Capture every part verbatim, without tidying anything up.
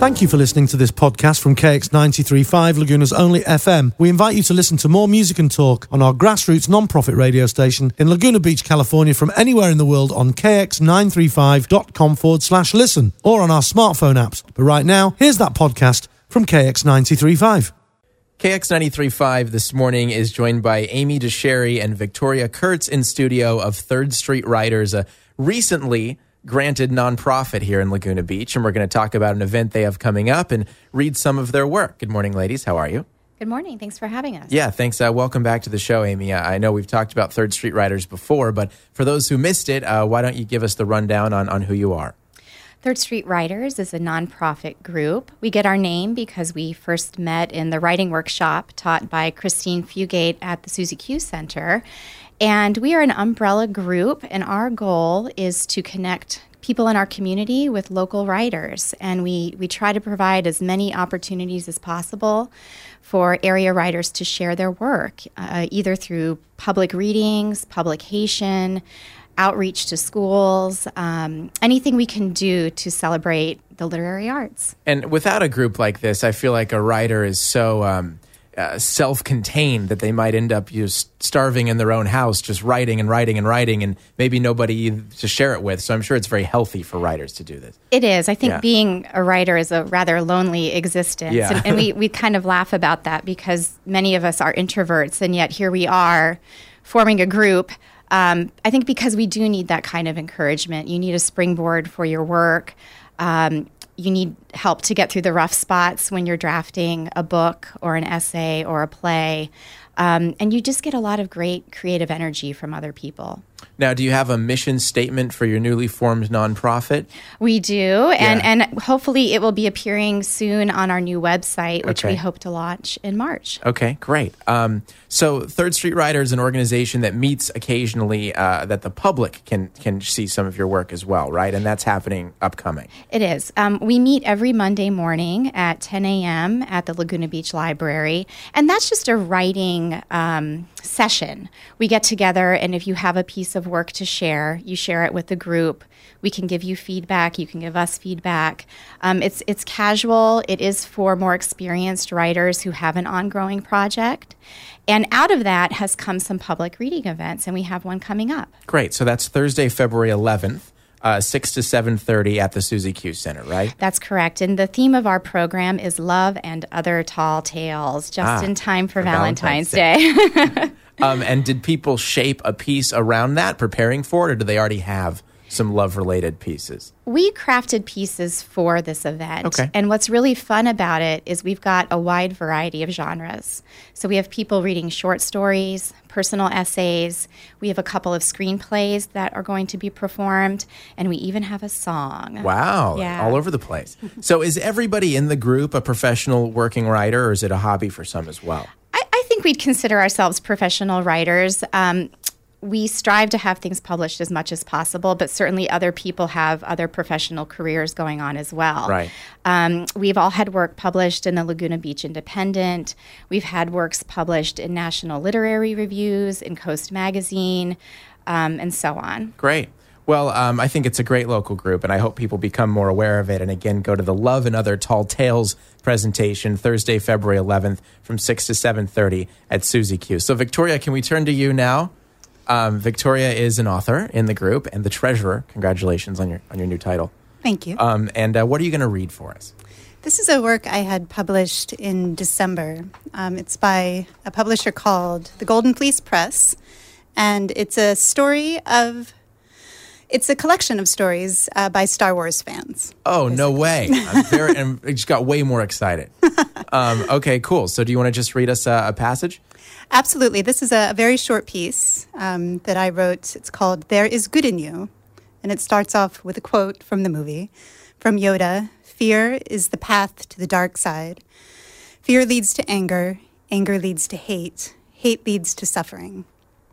Thank you for listening to this podcast from K X ninety-three point five, Laguna's only F M. We invite you to listen to more music and talk on our grassroots non-profit radio station in Laguna Beach, California, from anywhere in the world on k x nine three five dot com forward slash listen or on our smartphone apps. But right now, here's that podcast from K X ninety-three point five. K X ninety-three point five this morning is joined by Amy DeSherry and Victoria Kurtz in studio of Third Street Writers, a recently granted nonprofit here in Laguna Beach, and we're going to talk about an event they have coming up and read some of their work. Good morning, ladies. How are you? Good morning. Thanks for having us. Yeah, thanks. Uh, welcome back to the show, Amy. Uh, I know we've talked about Third Street Writers before, but for those who missed it, uh, why don't you give us the rundown on, on who you are? Third Street Writers is a nonprofit group. We get our name because we first met in the writing workshop taught by Christine Fugate at the Susie Q Center. And we are an umbrella group, and our goal is to connect people in our community with local writers. And we, we try to provide as many opportunities as possible for area writers to share their work, uh, either through public readings, publication, outreach to schools, um, anything we can do to celebrate the literary arts. And without a group like this, I feel like a writer is so um, uh, self-contained that they might end up just starving in their own house, just writing and writing and writing, and maybe nobody to share it with. So I'm sure it's very healthy for writers to do this. It is. I think Yeah. being a writer is a rather lonely existence. Yeah. And, and we, we kind of laugh about that because many of us are introverts, and yet here we are forming a group. Um, I think because we do need that kind of encouragement. You need a springboard for your work. Um, you need help to get through the rough spots when you're drafting a book or an essay or a play. Um, and you just get a lot of great creative energy from other people. Now, do you have a mission statement for your newly formed nonprofit? We do, and, Yeah. and hopefully it will be appearing soon on our new website, which Okay. we hope to launch in March. Okay, great. Um, so Third Street Writers is an organization that meets occasionally uh, that the public can can see some of your work as well, right? And that's happening upcoming. It is. Um, we meet every Monday morning at ten a.m. at the Laguna Beach Library, and that's just a writing um, session. We get together, and if you have a piece of work to share, you share it with the group. We can give you feedback. You can give us feedback. Um, it's it's casual. It is for more experienced writers who have an ongoing project. And out of that has come some public reading events, and we have one coming up. Great. So that's Thursday, February eleventh, uh, six to seven thirty at the Susie Q Center, right? That's correct. And the theme of our program is love and other tall tales, just Ah, in time for, for Valentine's, Valentine's Day. Um, and did people shape a piece around that, preparing for it, or do they already have some love-related pieces? We crafted pieces for this event. Okay. And what's really fun about it is we've got a wide variety of genres. So we have people reading short stories, personal essays. We have a couple of screenplays that are going to be performed, and we even have a song. Wow, Yeah. all over the place. So is everybody in the group a professional working writer, or is it a hobby for some as well? I, I think we'd consider ourselves professional writers. Um, we strive to have things published as much as possible, but certainly other people have other professional careers going on as well. Right. Um, we've all had work published in the Laguna Beach Independent. We've had works published in National Literary Reviews, in Coast Magazine, um, and so on. Great. Well, um, I think it's a great local group, and I hope people become more aware of it. And again, go to the Love and Other Tall Tales presentation Thursday, February eleventh from six to seven thirty at Susie Q. So, Victoria, can we turn to you now? Um, Victoria is an author in the group and the treasurer. Congratulations on your on your new title. Thank you. Um, and uh, what are you going to read for us? This is a work I had published in December. Um, it's by a publisher called the Golden Fleece Press, and it's a story of... It's a collection of stories uh, by Star Wars fans. Oh, no way. I'm very, I'm, I just got way more excited. Um, okay, cool. So do you want to just read us a, a passage? Absolutely. This is a very short piece um, that I wrote. It's called There Is Good in You, and it starts off with a quote from the movie, from Yoda. Fear is the path to the dark side. Fear leads to anger. Anger leads to hate. Hate leads to suffering.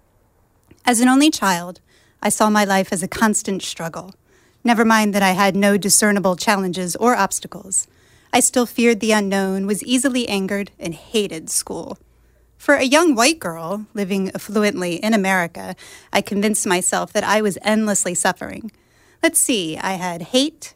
As an only child, I saw my life as a constant struggle. Never mind that I had no discernible challenges or obstacles. I still feared the unknown, was easily angered, and hated school. For a young white girl living affluently in America, I convinced myself that I was endlessly suffering. Let's see, I had hate,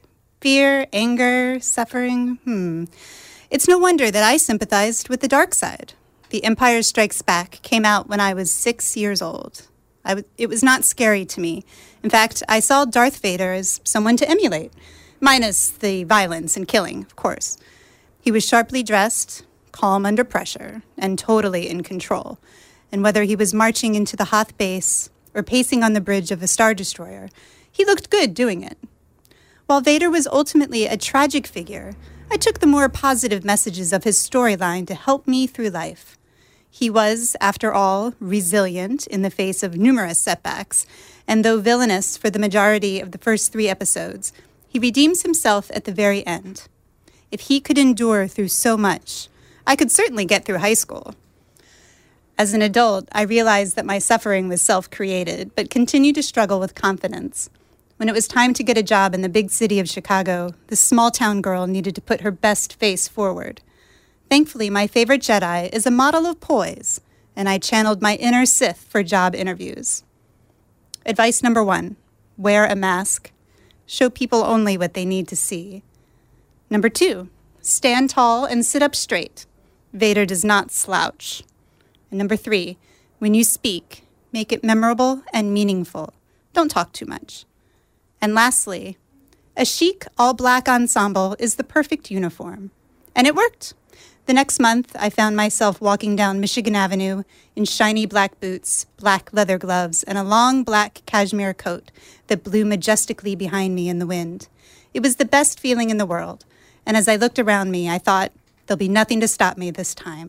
Fear, anger, suffering. Hmm. It's no wonder that I sympathized with the dark side. The Empire Strikes Back came out when I was six years old. I w- it was not scary to me. In fact, I saw Darth Vader as someone to emulate, minus the violence and killing, of course. He was sharply dressed, calm under pressure, and totally in control. And whether he was marching into the Hoth base or pacing on the bridge of a Star Destroyer, he looked good doing it. While Vader was ultimately a tragic figure, I took the more positive messages of his storyline to help me through life. He was, after all, resilient in the face of numerous setbacks, and though villainous for the majority of the first three episodes, he redeems himself at the very end. If he could endure through so much, I could certainly get through high school. As an adult, I realized that my suffering was self-created, but continued to struggle with confidence. When it was time to get a job in the big city of Chicago, this small-town girl needed to put her best face forward. Thankfully, my favorite Jedi is a model of poise, and I channeled my inner Sith for job interviews. Advice number one, wear a mask. Show people only what they need to see. Number two, stand tall and sit up straight. Vader does not slouch. And number three, when you speak, make it memorable and meaningful. Don't talk too much. And lastly, a chic, all-black ensemble is the perfect uniform. And it worked. The next month, I found myself walking down Michigan Avenue in shiny black boots, black leather gloves, and a long black cashmere coat that blew majestically behind me in the wind. It was the best feeling in the world. And as I looked around me, I thought, there'll be nothing to stop me this time.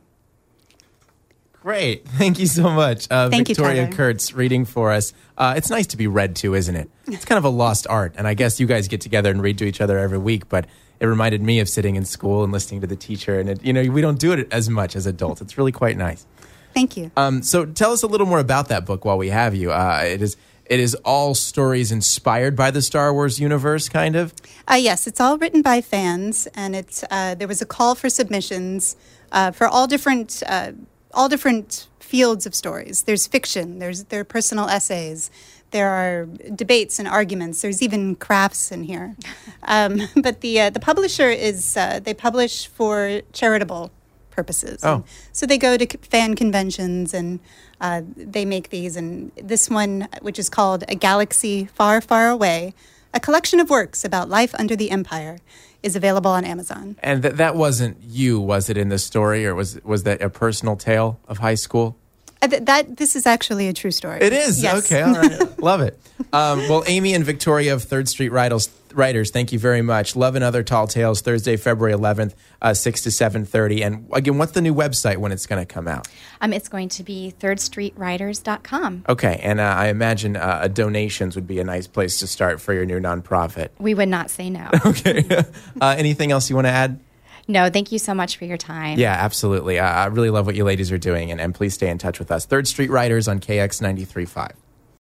Great. Thank you so much. Uh, Thank Victoria you, Tyler. Kurtz reading for us. Uh, it's nice to be read to, isn't it? It's kind of a lost art. And I guess you guys get together and read to each other every week, but it reminded me of sitting in school and listening to the teacher. And, it, you know, we don't do it as much as adults. It's really quite nice. Thank you. Um, so tell us a little more about that book while we have you. Uh, it is it is all stories inspired by the Star Wars universe, kind of? Uh, yes, it's all written by fans, and it's uh, there was a call for submissions uh, for all different uh, all different fields of stories. There's fiction, there's there are personal essays, there are debates and arguments. There's even crafts in here. Um, but the uh, the publisher is uh, they publish for charitable purposes. Oh. And so they go to c- fan conventions and uh, they make these. And this one, which is called A Galaxy Far, Far Away, a collection of works about life under the Empire, is available on Amazon. And th- that wasn't you, was it, in the story? Or was was that a personal tale of high school? Uh, th- that This is actually a true story. It is? Yes. Okay, all right. Love it. Um, well, Amy and Victoria of Third Street Writers, writers, thank you very much. Love and Other Tall Tales, Thursday, February eleventh, uh, six to seven thirty. And again, what's the new website when it's going to come out? Um, it's going to be third street writers dot com. Okay, and uh, I imagine uh, donations would be a nice place to start for your new nonprofit. We would not say no. Okay. uh, anything else you want to add? No, thank you so much for your time. Yeah, absolutely. Uh, I really love what you ladies are doing, and, and please stay in touch with us. Third Street Writers on K X ninety-three point five.